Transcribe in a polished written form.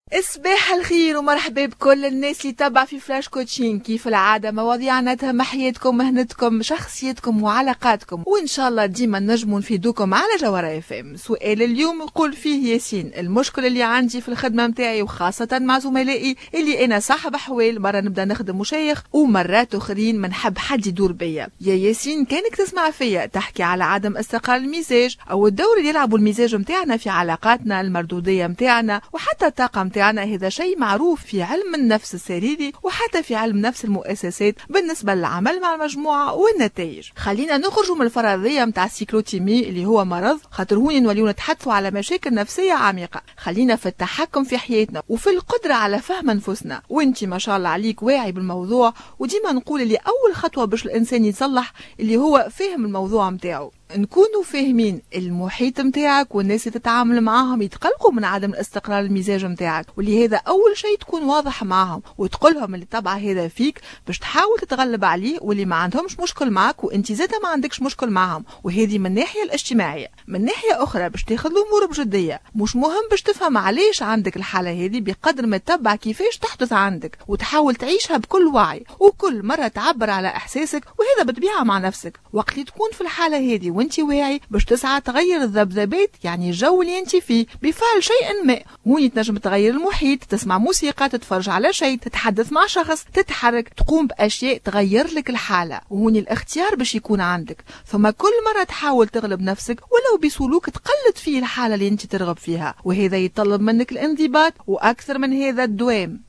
صباح الخير ومرحبا بكل الناس اللي تبع في فلاش كوتشين. كيف العادة مواضيعنا تهم حياتكم، مهنتكم، شخصيتكم وعلاقاتكم، وإن شاء الله ديما نجموا نفيدوكم على جوهرة اف ام. سؤال اليوم يقول فيه ياسين: المشكل اللي عندي في الخدمة متاعي وخاصة مع زملائي اللي أنا صاحب أحوال، مرة نبدأ نخدم مشايخ ومرات أخرين ما نحب حد يدور بيا. يا ياسين كانك تسمع فيا تحكي على عدم استقرار المزاج أو الدور اللي يلعبوا المزاج متاعنا في علاقاتنا، المردودية متاعنا وحتى الطاقة متاعنا. هذا شيء معروف في علم النفس السريري وحتى في علم نفس المؤسسات بالنسبة للعمل مع المجموعة والنتائج. خلينا نخرجوا من الفرضية متاع السيكلوتيمي اللي هو مرض، خاطر هوني نوليو نتحدثوا على مشاكل نفسية عميقة. خلينا في التحكم في حياتنا وفي القدرة على فهم أنفسنا. وانتي ما شاء الله عليك واعي بالموضوع، وديما نقول اللي أول خطوة باش الإنسان يصلح اللي هو فهم الموضوع متاعه. نكونوا فاهمين المحيط متاعك والناس اللي تتعامل معاهم يتقلقوا من عدم الاستقرار المزاج متاعك، واللي هذا اول شيء تكون واضح معاهم وتقولهم اللي طبعا هذا فيك باش تحاول تتغلب عليه، واللي ما عندهمش مشكل معك وانت زاده ما عندكش مشكل معهم. وهذه من الناحيه الاجتماعيه. من ناحيه اخرى باش تاخذ الامور بجديه، مش مهم باش تفهم علاش عندك الحاله هذه بقدر ما تتبع كيفاش تحدث عندك وتحاول تعيشها بكل وعي، وكل مره تعبر على احساسك، وهذا بطبيعه مع نفسك. وقت اللي تكون في الحاله هذه وانت واعي باش تسعى تغير الذبذبات، يعني الجو اللي انت فيه بفعل شيء ما. هوني تنجم تغير المحيط، تسمع موسيقى، تتفرج على شيء، تتحدث مع شخص، تتحرك، تقوم باشياء تغير لك الحاله. وهوني الاختيار باش يكون عندك. ثم كل مره تحاول تغلب نفسك ولو بسلوك تقلد فيه الحاله اللي انت ترغب فيها، وهذا يتطلب منك الانضباط واكثر من هذا الدوام.